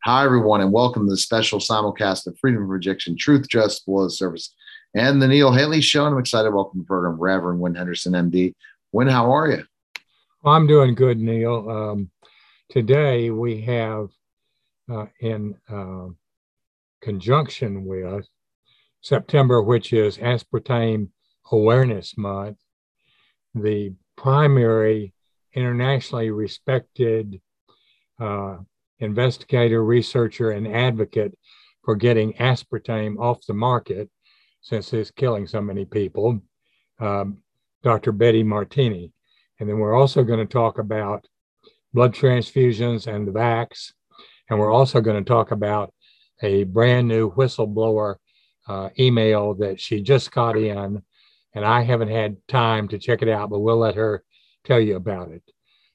Hi, everyone, and welcome to the special simulcast of Freedom of Rejection, Truth, Justice, Blood Service, and the Neil Haley Show. And I'm excited to welcome to the program Reverend Wynn Henderson, MD. Wynn, how are you? Well, I'm doing good, Neil. Today we have, in conjunction with September, which is Aspartame Awareness Month, the primary internationally respected investigator, researcher, and advocate for getting aspartame off the market, since it's killing so many people, Dr. Betty Martini. And then we're also going to talk about blood transfusions and the vax. And we're also going to talk about a brand new whistleblower email that she just got in. And I haven't had time to check it out, but we'll let her tell you about it.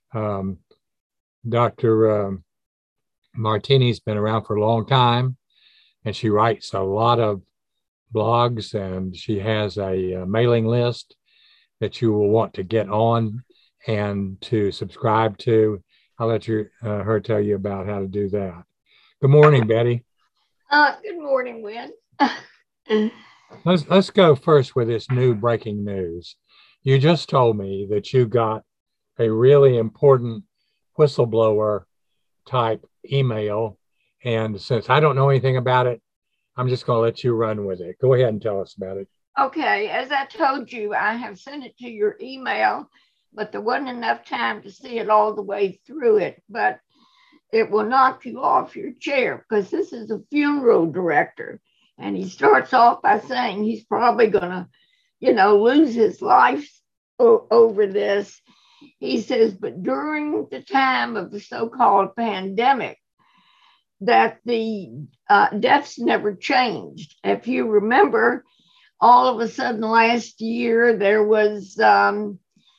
Dr. Martini's been around for a long time, and she writes a lot of blogs, and she has a mailing list that you will want to get on and to subscribe to. I'll let her tell you about how to do that. Good morning, Betty. Good morning, Wynn. Let's go first with this new breaking news. You just told me that you got a really important whistleblower type email, and since I don't know anything about it, I'm just going to let you run with it. Go ahead and tell us about it. Okay, as I told you, I have sent it to your email, but there wasn't enough time to see it all the way through it. But it will knock you off your chair, because this is a funeral director, and he starts off by saying he's probably going to, lose his life over this. He says, but during the time of the so-called pandemic, that the deaths never changed. If you remember, all of a sudden last year, there was no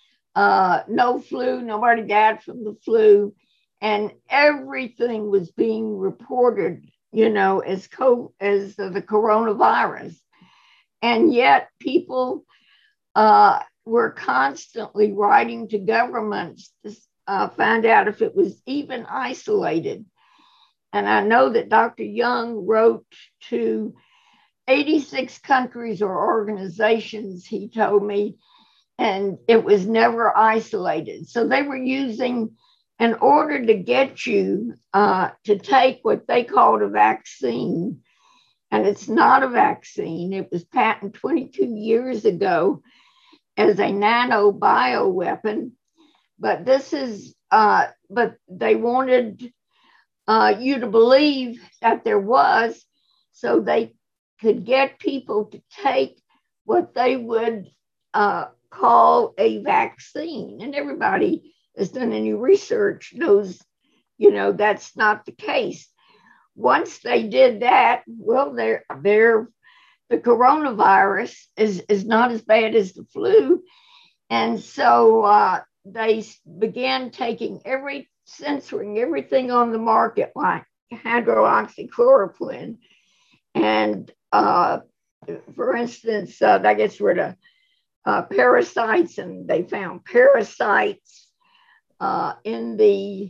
flu, nobody died from the flu, and everything was being reported, as the coronavirus. And yet people were constantly writing to governments to find out if it was even isolated. And I know that Dr. Young wrote to 86 countries or organizations, he told me, and it was never isolated. So they were using, in order to get you to take what they called a vaccine, and it's not a vaccine. It was patented 22 years ago as a nanobioweapon, but but they wanted you to believe that there was, so they could get people to take what they would call a vaccine. And everybody that's done any research knows, that's not the case. Once they did that, well, the coronavirus is not as bad as the flu. And so they began censoring everything on the market, like hydroxychloroquine. And for instance, that gets rid of parasites, and they found parasites in the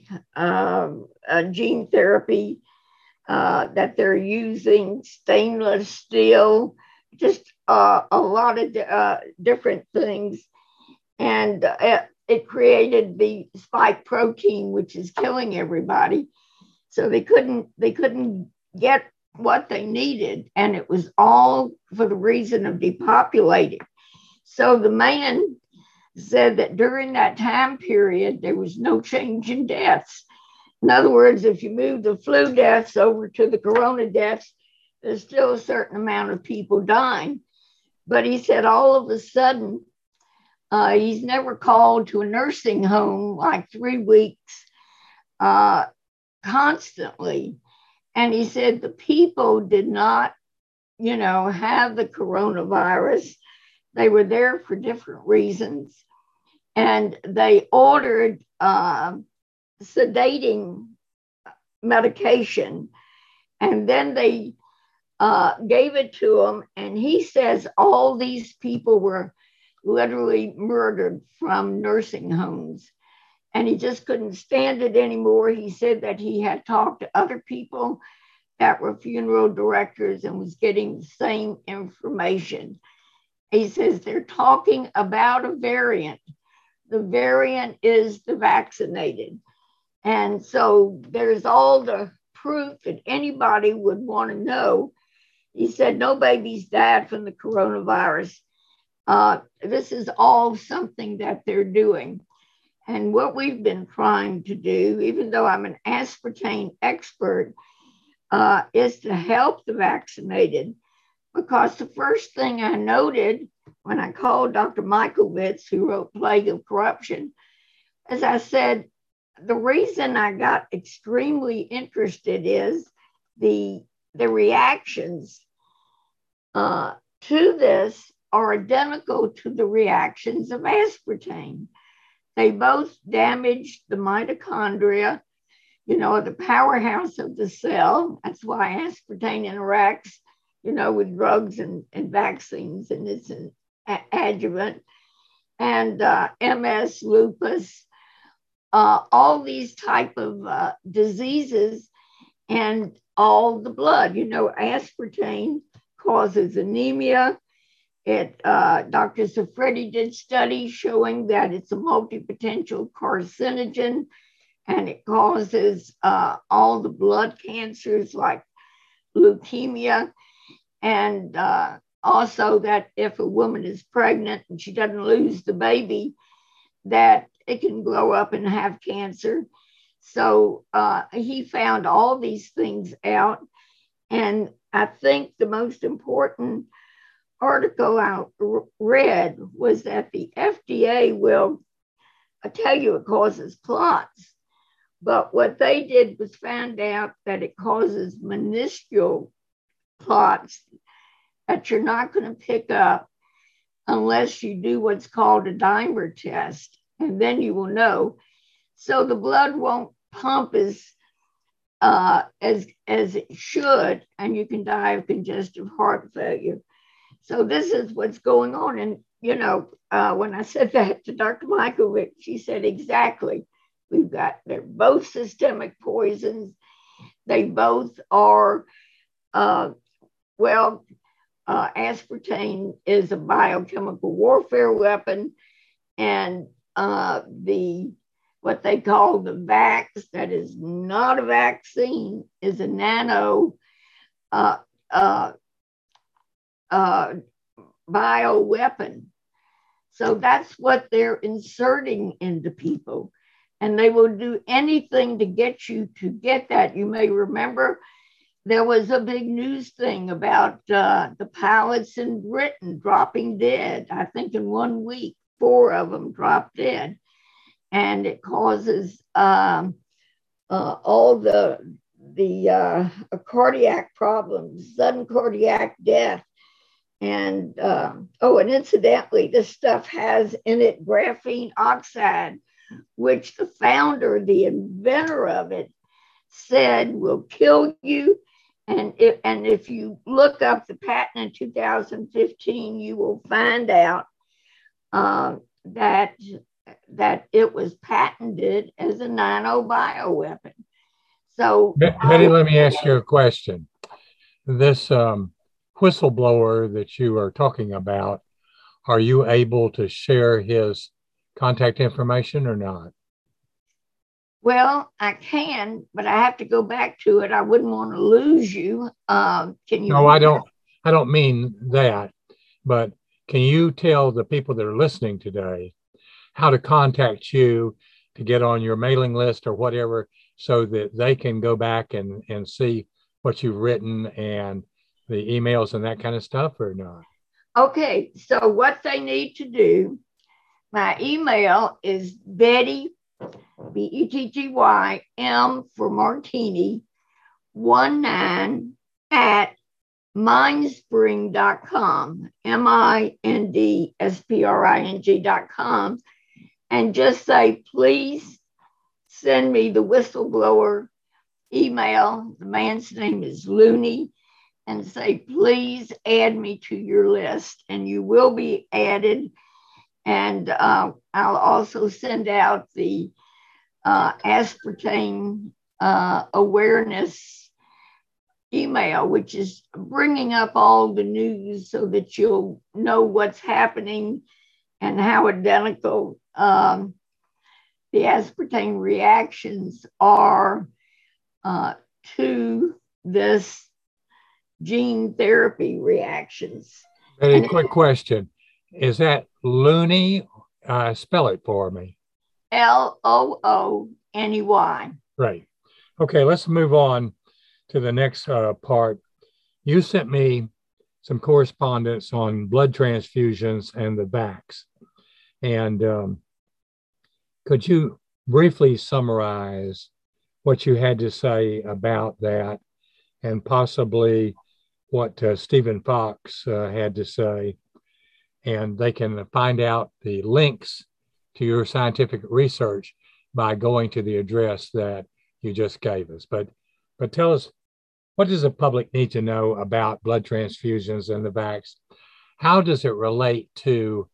gene therapy that they're using, stainless steel, just a lot of different things. And it created the spike protein, which is killing everybody. So they couldn't get what they needed, and it was all for the reason of depopulating. So the man said that during that time period, there was no change in deaths. In other words, if you move the flu deaths over to the corona deaths, there's still a certain amount of people dying. But he said all of a sudden, he's never called to a nursing home like 3 weeks constantly. And he said the people did not, have the coronavirus. They were there for different reasons. And they ordered sedating medication. And then they gave it to him. And he says all these people were literally murdered from nursing homes. and he just couldn't stand it anymore. He said that he had talked to other people that were funeral directors and was getting the same information. He says they're talking about a variant. The variant is the vaccinated. And so there's all the proof that anybody would want to know. He said no babies died from the coronavirus. This is all something that they're doing. And what we've been trying to do, even though I'm an aspartame expert, is to help the vaccinated. Because the first thing I noted when I called Dr. Michaelwitz, who wrote Plague of Corruption, as I said, the reason I got extremely interested is the reactions to this are identical to the reactions of aspartame. They both damage the mitochondria, the powerhouse of the cell. That's why aspartame interacts, with drugs and vaccines, and it's an adjuvant. And MS, lupus, all these type of diseases, and all the blood. Aspartame causes anemia. Dr. Safredi did studies showing that it's a multi-potential carcinogen, and it causes all the blood cancers like leukemia, and also that if a woman is pregnant and she doesn't lose the baby, that it can grow up and have cancer. So he found all these things out. And I think the most important article I read was that the FDA will tell you it causes clots. But what they did was find out that it causes minuscule clots that you're not going to pick up unless you do what's called a dimer test, and then you will know. So the blood won't pump as it should, and you can die of congestive heart failure. So this is what's going on. And when I said that to Dr. Michaelwitz, she said exactly. They're both systemic poisons. They both are aspartame is a biochemical warfare weapon, and what they call the vax, that is not a vaccine, is a nano bioweapon. So that's what they're inserting into people, and they will do anything to get you to get that. You may remember there was a big news thing about the pilots in Britain dropping dead. I think in 1 week, 4 of them dropped dead. And it causes all the cardiac problems, sudden cardiac death. And and incidentally, this stuff has in it graphene oxide, which the founder, the inventor of it, said will kill you. And if you look up the patent in 2015, you will find out that it was patented as a nanobioweapon. So, Betty, let me ask you a question. This whistleblower that you are talking about, are you able to share his contact information or not? Well, I can, but I have to go back to it. I wouldn't want to lose you. Can you? No, I don't mean that. But can you tell the people that are listening today how to contact you to get on your mailing list or whatever, so that they can go back and see what you've written and the emails and that kind of stuff, or not? Okay, so what they need to do, my email is Betty, Betty, M for Martini, 19 at mindspring.com, mindspring.com, and just say, please send me the whistleblower email. The man's name is Looney, and say, please add me to your list, and you will be added. And I'll also send out the aspartame awareness email, which is bringing up all the news so that you'll know what's happening and how identical the aspartame reactions are to this gene therapy reactions. A quick question. Is that Looney? Spell it for me. Looney. Right. Okay, let's move on to the next part. You sent me some correspondence on blood transfusions and the vax. And could you briefly summarize what you had to say about that, and possibly what Stephen Fox had to say? And they can find out the links to your scientific research by going to the address that you just gave us. But tell us, what does the public need to know about blood transfusions and the vax? How does it relate to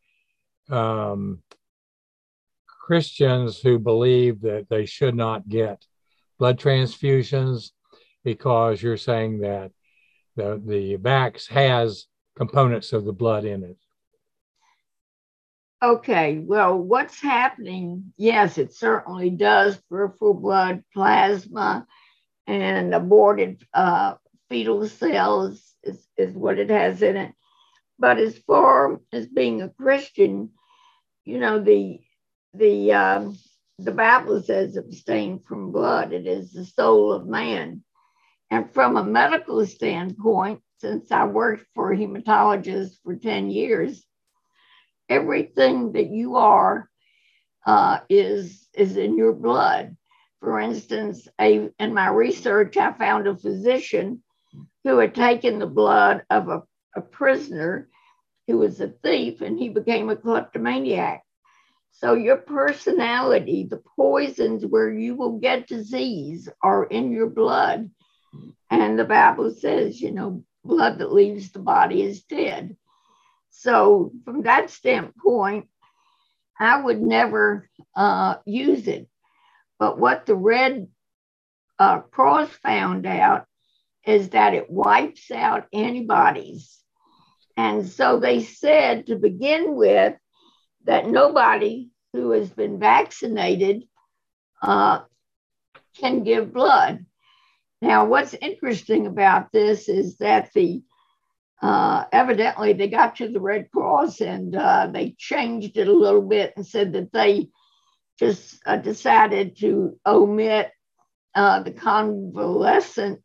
Christians who believe that they should not get blood transfusions because you're saying that the vax has components of the blood in it? Okay, well, what's happening? Yes, it certainly does. Peripheral blood, plasma, and aborted fetal cells is what it has in it. But as far as being a Christian, you know, the Bible says abstain from blood. It is the soul of man. And from a medical standpoint, since I worked for a hematologist for 10 years, everything that you are is in your blood. For instance, in my research, I found a physician who had taken the blood of a prisoner who was a thief, and he became a kleptomaniac. So your personality, the poisons where you will get disease are in your blood. And the Bible says, you know, blood that leaves the body is dead. So from that standpoint, I would never use it. But what the Red Cross found out is that it wipes out antibodies. And so they said to begin with that nobody who has been vaccinated can give blood. Now, what's interesting about this is that evidently they got to the Red Cross and they changed it a little bit and said that they just decided to omit the convalescent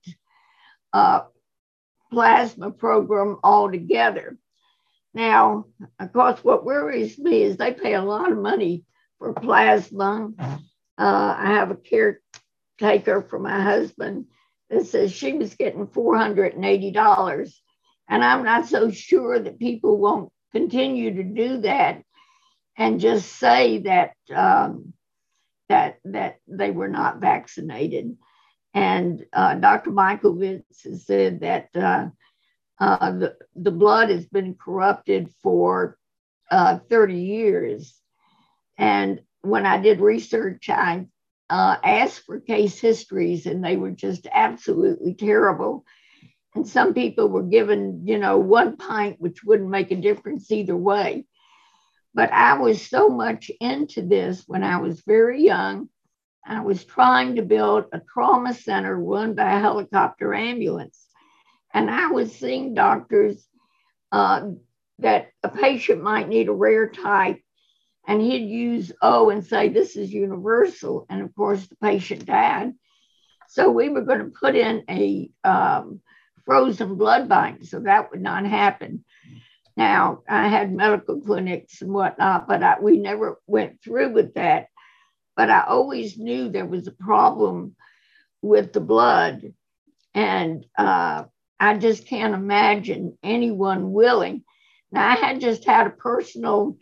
plasma program altogether. Now, of course, what worries me is they pay a lot of money for plasma. I have a caretaker for my husband that says she was getting $480. And I'm not so sure that people won't continue to do that and just say that that they were not vaccinated. And Dr. Michaelowicz has said that the blood has been corrupted for 30 years. And when I did research, I asked for case histories, and they were just absolutely terrible. And some people were given, you know, 1 pint, which wouldn't make a difference either way. But I was so much into this when I was very young. I was trying to build a trauma center run by a helicopter ambulance. And I was seeing doctors that a patient might need a rare type, and he'd use O and say, this is universal. And of course, the patient died. So we were going to put in a frozen blood bank, so that would not happen. Now, I had medical clinics and whatnot, but we never went through with that. But I always knew there was a problem with the blood. And I just can't imagine anyone willing. Now, I had just had a personal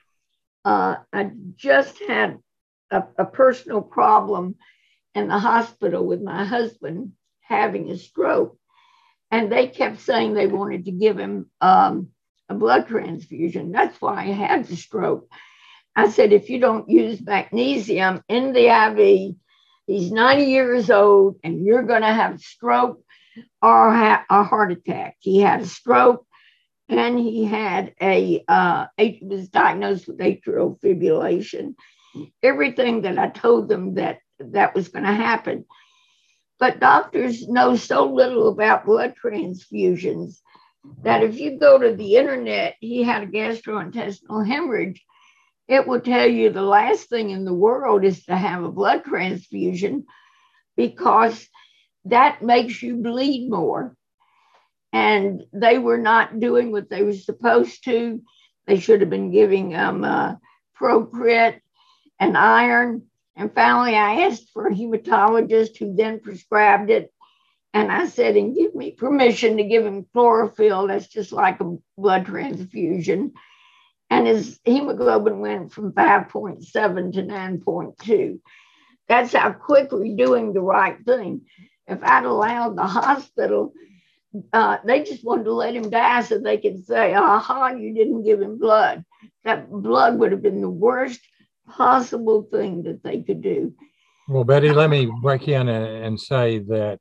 problem in the hospital with my husband having a stroke. And they kept saying they wanted to give him a blood transfusion. That's why I had the stroke. I said, if you don't use magnesium in the IV, He's 90 years old, and you're going to have a stroke or a heart attack. He had a stroke, and he had was diagnosed with atrial fibrillation. Everything that I told them that was going to happen. But doctors know so little about blood transfusions that if you go to the internet, he had a gastrointestinal hemorrhage, it will tell you the last thing in the world is to have a blood transfusion, because that makes you bleed more. And they were not doing what they were supposed to. They should have been giving them Procrit and iron. And finally, I asked for a hematologist who then prescribed it. And I said, and give me permission to give him chlorophyll. That's just like a blood transfusion. And his hemoglobin went from 5.7 to 9.2. That's how quickly doing the right thing. If I'd allowed the hospital, they just wanted to let him die so they could say, aha, you didn't give him blood. That blood would have been the worst possible thing that they could do. Well, Betty, let me break in and say that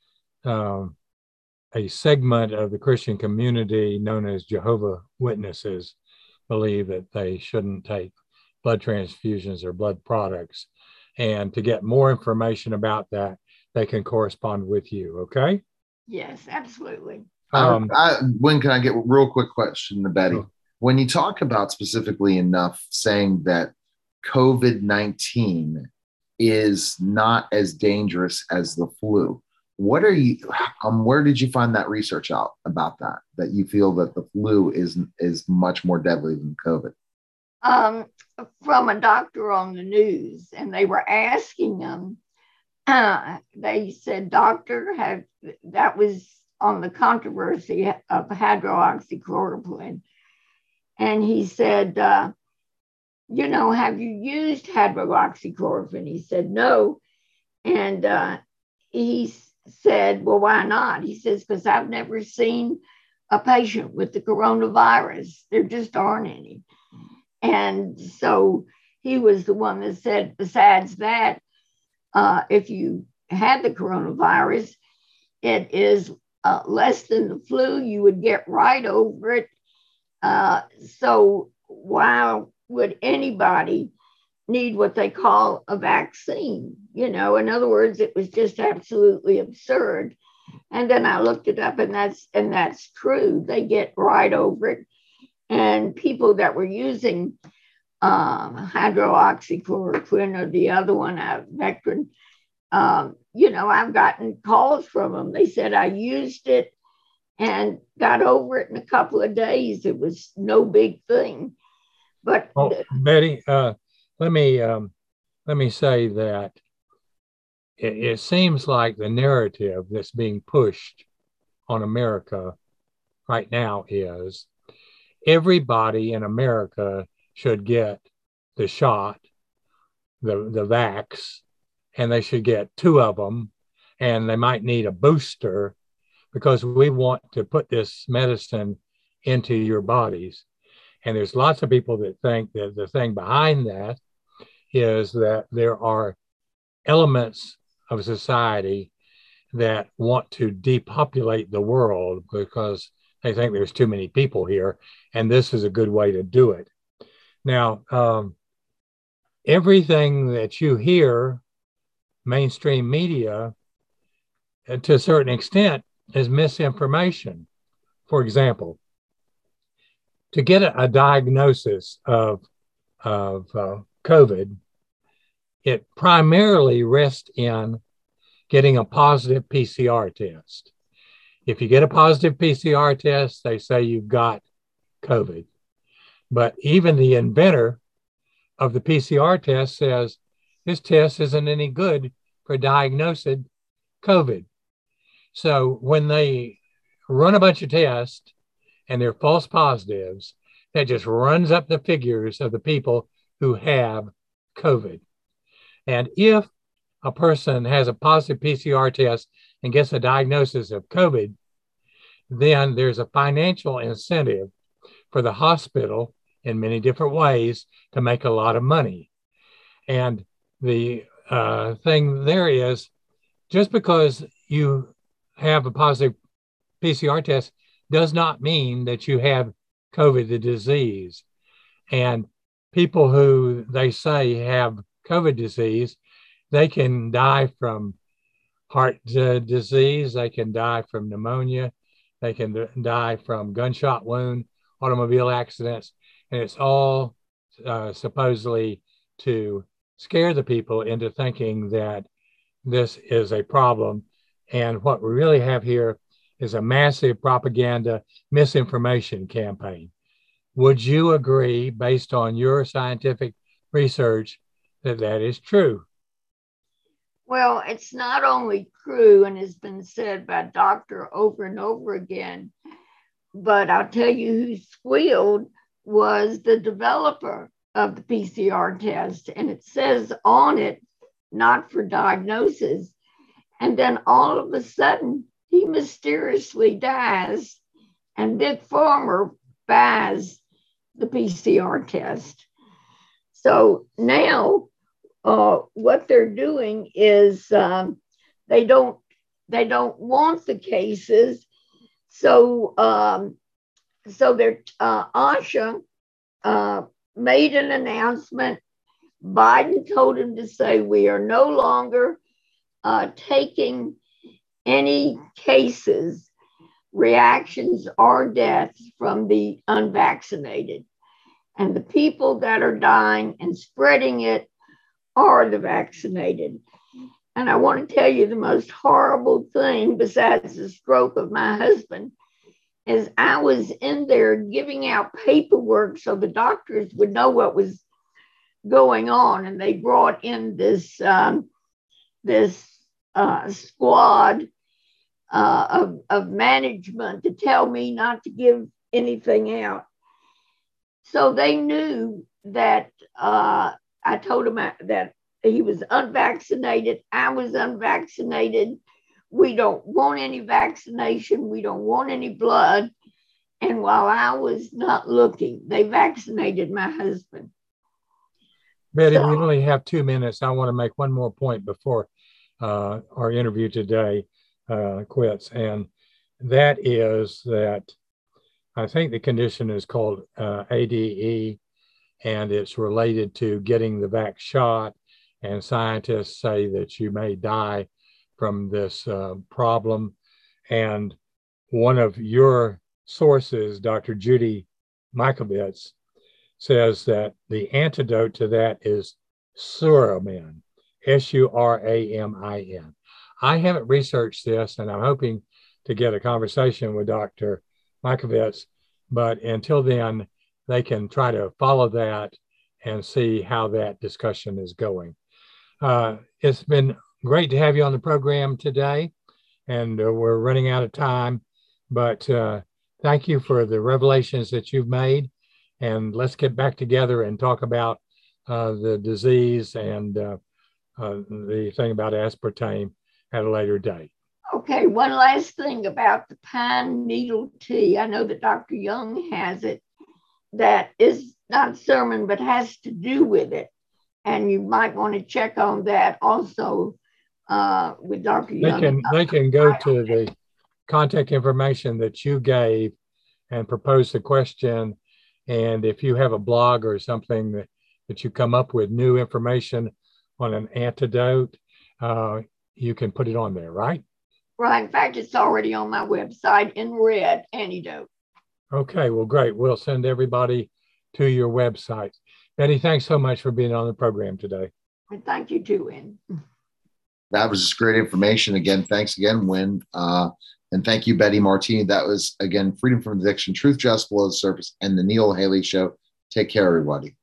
a segment of the Christian community known as Jehovah's Witnesses believe that they shouldn't take blood transfusions or blood products. And to get more information about that, they can correspond with you, okay? Yes, absolutely. When can I get a real quick question to Betty? Sure. When you talk about specifically enough saying that COVID-19 is not as dangerous as the flu, what are you, where did you find that research out about that you feel that the flu is much more deadly than COVID? From a doctor on the news, and they were asking him, they said, doctor, that was on the controversy of hydroxychloroquine. And he said, have you used hydroxychloroquine? He said, no. And he said, well, why not? He says, because I've never seen a patient with the coronavirus. There just aren't any. And so he was the one that said, besides that, if you had the coronavirus, it is less than the flu. You would get right over it. So why would anybody need what they call a vaccine? In other words, it was just absolutely absurd. And then I looked it up, and that's true. They get right over it. And people that were using hydroxychloroquine or the other one, Vectrin, I've gotten calls from them. They said, I used it and got over it in a couple of days. It was no big thing. But Betty, let me say that it seems like the narrative that's being pushed on America right now is everybody in America should get the shot, the vax, and they should get 2 of them, and they might need a booster because we want to put this medicine into your bodies. And there's lots of people that think that the thing behind that is that there are elements of society that want to depopulate the world because they think there's too many people here, and this is a good way to do it. Now, everything that you hear, mainstream media, to a certain extent, is misinformation. For example, to get a diagnosis of COVID, it primarily rests in getting a positive PCR test. If you get a positive PCR test, they say you've got COVID. But even the inventor of the PCR test says this test isn't any good for diagnosing COVID. So when they run a bunch of tests and they're false positives, that just runs up the figures of the people who have COVID. And if a person has a positive PCR test and gets a diagnosis of COVID, then there's a financial incentive for the hospital in many different ways to make a lot of money. And the thing there is, just because you have a positive PCR test does not mean that you have COVID, the disease. And people who they say have COVID disease, they can die from heart disease, they can die from pneumonia, they can die from gunshot wound, automobile accidents, and it's all supposedly to scare the people into thinking that this is a problem. And what we really have here is a massive propaganda misinformation campaign. Would you agree, based on your scientific research, that that is true? Well, it's not only true, and has been said by doctor over and over again, but I'll tell you who squealed was the developer of the PCR test. And it says on it, not for diagnosis. And then all of a sudden, he mysteriously dies, and Big Pharma buys the PCR test. So now what they're doing is they don't want the cases. So ASHA made an announcement. Biden told him to say, we are no longer taking any cases, reactions, or deaths from the unvaccinated. And the people that are dying and spreading it are the vaccinated. And I want to tell you the most horrible thing, besides the stroke of my husband, is I was in there giving out paperwork so the doctors would know what was going on. And they brought in this squad of management to tell me not to give anything out. So they knew that I told him that he was unvaccinated. I was unvaccinated. We don't want any vaccination. We don't want any blood. And while I was not looking, they vaccinated my husband. Betty, we only have 2 minutes. I want to make one more point before our interview today quits. And that is that I think the condition is called ADE, and it's related to getting the vax shot. And scientists say that you may die from this problem. And one of your sources, Dr. Judy Mikovits, says that the antidote to that is Suramin, Suramin. I haven't researched this, and I'm hoping to get a conversation with Dr. Mikovits, but until then, they can try to follow that and see how that discussion is going. It's been great to have you on the program today, and we're running out of time, but thank you for the revelations that you've made, and let's get back together and talk about the disease and the thing about aspartame at a later date. Okay, one last thing about the pine needle tea. I know that Dr. Young has it that is not sermon, but has to do with it. And you might want to check on that also with Dr. Young. They can go to the contact information that you gave and propose the question. And if you have a blog or something that you come up with new information on an antidote, you can put it on there, right? Right. In fact, it's already on my website in red, antidote. Okay, well, great. We'll send everybody to your website. Betty, thanks so much for being on the program today. And thank you too, Win. That was just great information. Again, thanks again, Win. And thank you, Betty Martini. That was, again, Freedom from Addiction, Truth, Just Below the Surface, and the Neil Haley Show. Take care, everybody.